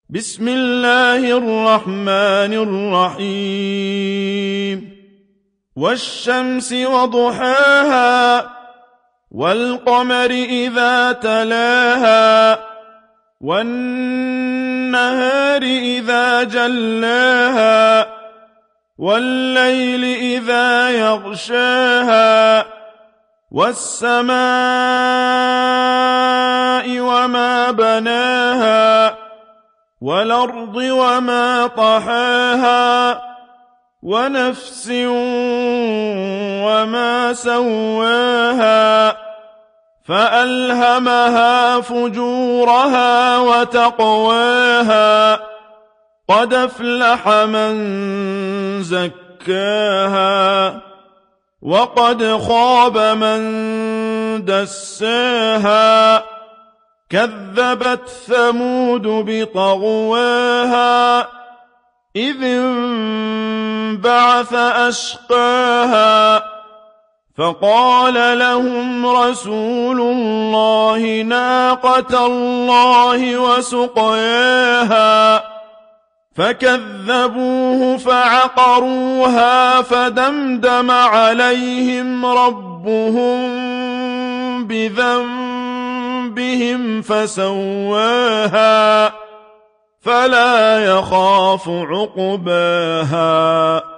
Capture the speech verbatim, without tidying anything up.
بسم الله الرحمن الرحيم والشمس وضحاها والقمر إذا تلاها والنهار إذا جلاها والليل إذا يغشاها والسماء وما بناها والأرض وما طحاها ونفس وما سواها فألهمها فجورها وتقواها قد أفلح من زكاها وقد خاب من دساها كذبت ثمود بطغواها إذ انبعث أشقاها فقال لهم رسول الله ناقة الله وسقياها فكذبوه فعقروها فدمدم عليهم ربهم بذنبهم فسواها فلا يخاف عقباها